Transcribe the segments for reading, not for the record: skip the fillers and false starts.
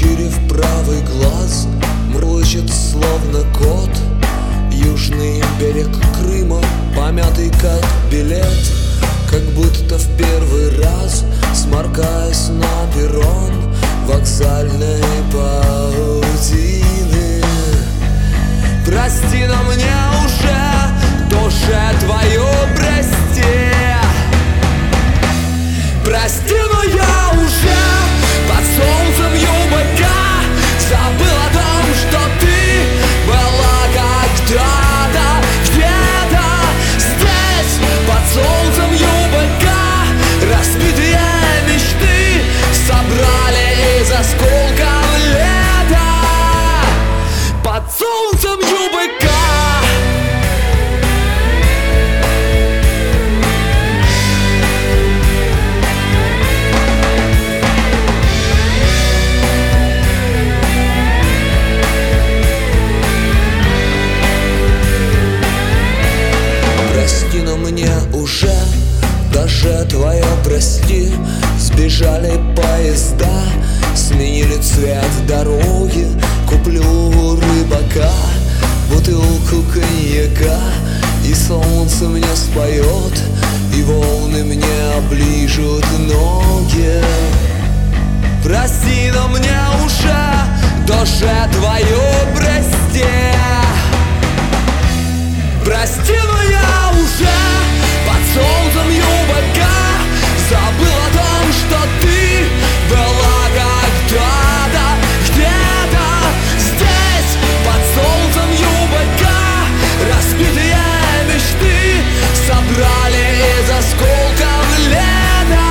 Прищурив правый глаз, мурлычет словно кот. Южный берег Крыма, помятый как билет, как будто в первый раз, сморкаясь на перрон вокзальной паутины. Прости, но мне уже душе твою прости. Прости, но я уже под солнцем ЮБК забыл о том, что ты была когда-то где-то здесь. Под солнцем ЮБК разбитые мечты собрали из осколков лета. Под солнцем ЮБК. Прости, но мне уже даже твое прости. Сбежали поезда, сменили цвет дороги. Куплю у рыбака бутылку коньяка, и солнце мне споет, и волны мне оближут ноги. Прости, но мне уже душе твою прости. Прости, но я уже под солнцем ЮБК забыл о том, что ты была когда-то где-то здесь. Под солнцем ЮБК разбитые мечты собрали из осколков лета.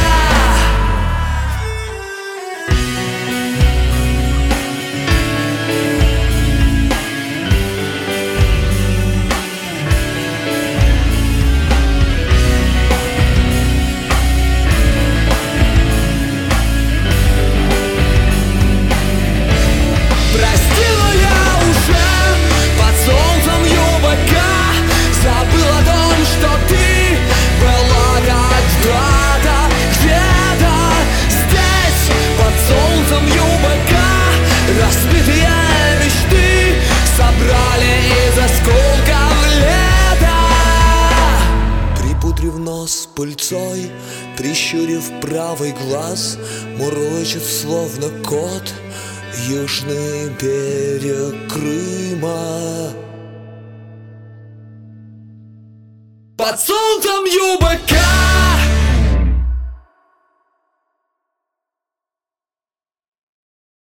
Разбитые мечты собрали из осколков лета. Припудрив нос пыльцой, прищурив правый глаз, мурлычет словно кот южный берег Крыма. Под солнцем ЮБК.